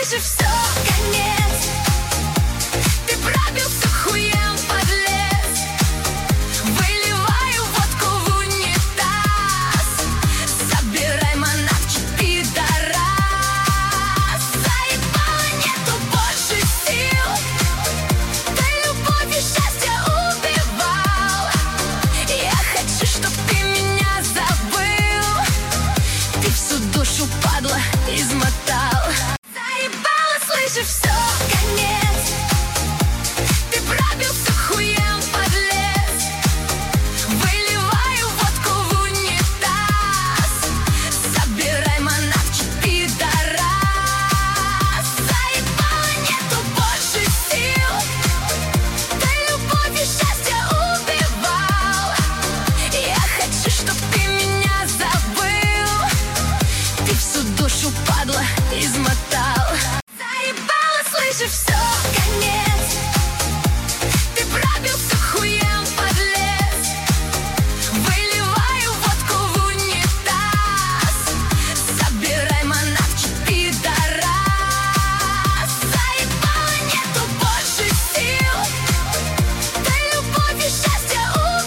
слышишь, все, конец. Ты пробился хуем под лес. Выливаю водку в унитаз. Собирай манатки, пидорас. Заебало, нету больше сил. Ты любовь и счастье убивал. Я хочу, чтоб ты меня забыл. Ты всю душу, падла, измотал. Заебало, слышишь, все, конец. Ты пробился хуем под лес. Выливаю водку в унитаз. Собирай манатки, пидорас. Заебало, нету больше сил. Ты любовь и счастье убивал. Я хочу, чтоб ты меня забыл. Ты всю душу, падла, измотал. Заебало, слышишь, все.